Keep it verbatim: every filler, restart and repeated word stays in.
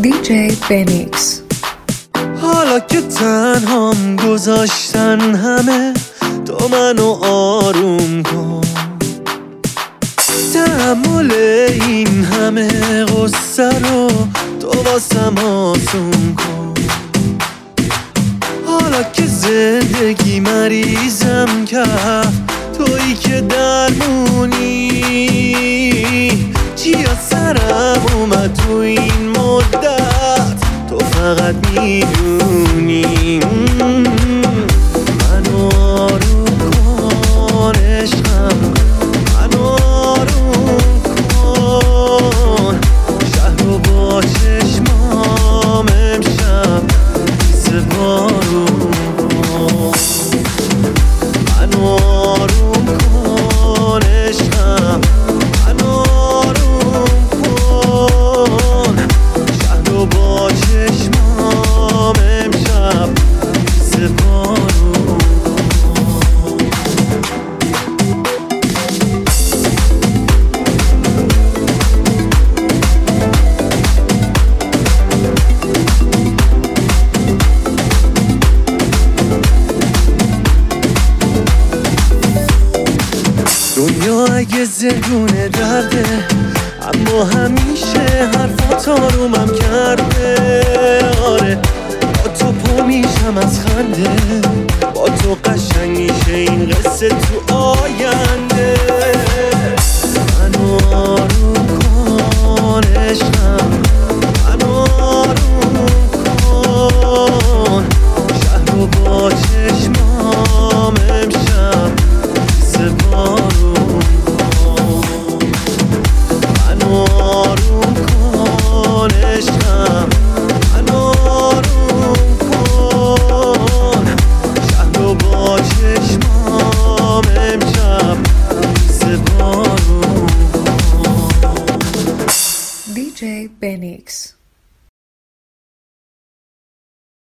دی جی بنیکس. حالا که تنهام گذاشتن همه، تو منو آروم کن. تحمل این همه غصه رو تو واسم آسون کن. حالا که زندگی مریضم کرد، تویی که درمونی. چی از سرم اومد تو این مدت، تو فقط میدونی. منو آروم کن عشقم، منو آروم کن. شهر رو با چشمام امشب حس بارون کن. منو آروم کن عشقم، منو آروم کن. شهر رو با چشمام امشب حس بارون کن. دنیا اگه زندونه درده، اما همیشه حرفات آرومم کرده. آره با تو پر میشم از خنده، با تو قشنگ میشه این قصه تو آینده. منو آروم کن عشقم، منو آروم کن. شهر رو با چشمام امشب حس بارون کن. منو آروم کن عشقم، منو آروم کن. شهر رو با چشمام امشب حس بارون کن. دی جی بنیکس.